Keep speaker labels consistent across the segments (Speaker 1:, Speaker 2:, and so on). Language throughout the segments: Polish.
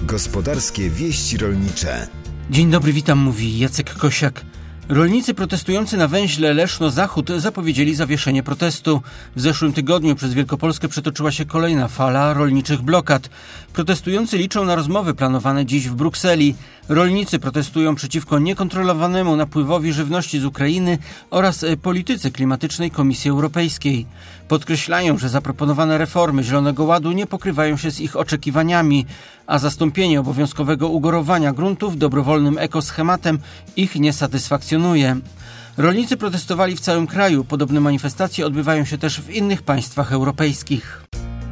Speaker 1: Gospodarskie wieści rolnicze.
Speaker 2: Dzień dobry, witam, mówi Jacek Kosiak. Rolnicy protestujący na węźle Leszno-Zachód zapowiedzieli zawieszenie protestu. W zeszłym tygodniu przez Wielkopolskę przetoczyła się kolejna fala rolniczych blokad. Protestujący liczą na rozmowy planowane dziś w Brukseli. Rolnicy protestują przeciwko niekontrolowanemu napływowi żywności z Ukrainy oraz polityce klimatycznej Komisji Europejskiej. Podkreślają, że zaproponowane reformy Zielonego Ładu nie pokrywają się z ich oczekiwaniami, a zastąpienie obowiązkowego ugorowania gruntów dobrowolnym ekoschematem ich nie satysfakcjonuje. Rolnicy protestowali w całym kraju. Podobne manifestacje odbywają się też w innych państwach europejskich.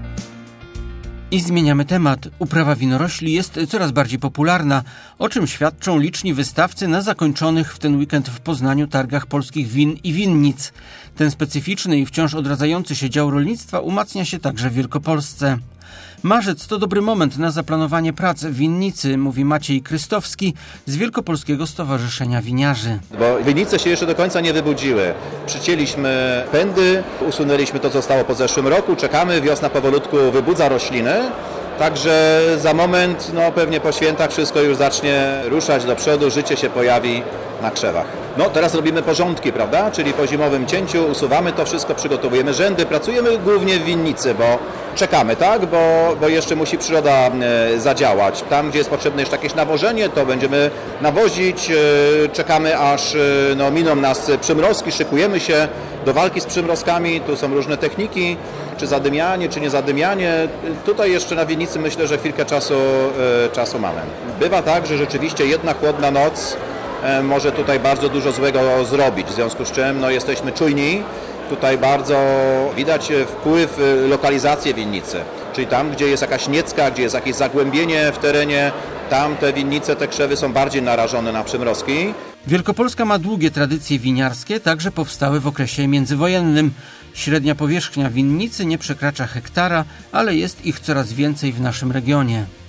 Speaker 2: I zmieniamy temat. Uprawa winorośli jest coraz bardziej popularna, o czym świadczą liczni wystawcy na zakończonych w ten weekend w Poznaniu targach polskich win i winnic. Ten specyficzny i wciąż odradzający się dział rolnictwa umacnia się także w Wielkopolsce. Marzec to dobry moment na zaplanowanie prac w winnicy, mówi Maciej Krystowski z Wielkopolskiego Stowarzyszenia Winiarzy.
Speaker 3: Bo winnice się jeszcze do końca nie wybudziły. Przycięliśmy pędy, usunęliśmy to, co stało po zeszłym roku, czekamy, wiosna powolutku wybudza rośliny. Także za moment, pewnie po świętach wszystko już zacznie ruszać do przodu, życie się pojawi na krzewach. Teraz robimy porządki, prawda? Czyli po zimowym cięciu usuwamy to wszystko, przygotowujemy rzędy, pracujemy głównie w winnicy, bo czekamy, tak? Bo jeszcze musi przyroda zadziałać. Tam, gdzie jest potrzebne jeszcze jakieś nawożenie, to będziemy nawozić, czekamy aż miną nas przymrozki, szykujemy się do walki z przymrozkami, tu są różne techniki, czy zadymianie, czy nie zadymianie. Tutaj jeszcze na winnicy myślę, że chwilkę czasu mamy. Bywa tak, że rzeczywiście jedna chłodna noc może tutaj bardzo dużo złego zrobić, w związku z czym jesteśmy czujni. Tutaj bardzo widać wpływ lokalizacji winnicy, czyli tam, gdzie jest jakaś niecka, gdzie jest jakieś zagłębienie w terenie, tam te winnice, te krzewy są bardziej narażone na przymrozki.
Speaker 2: Wielkopolska ma długie tradycje winiarskie, także powstały w okresie międzywojennym. Średnia powierzchnia winnicy nie przekracza hektara, ale jest ich coraz więcej w naszym regionie.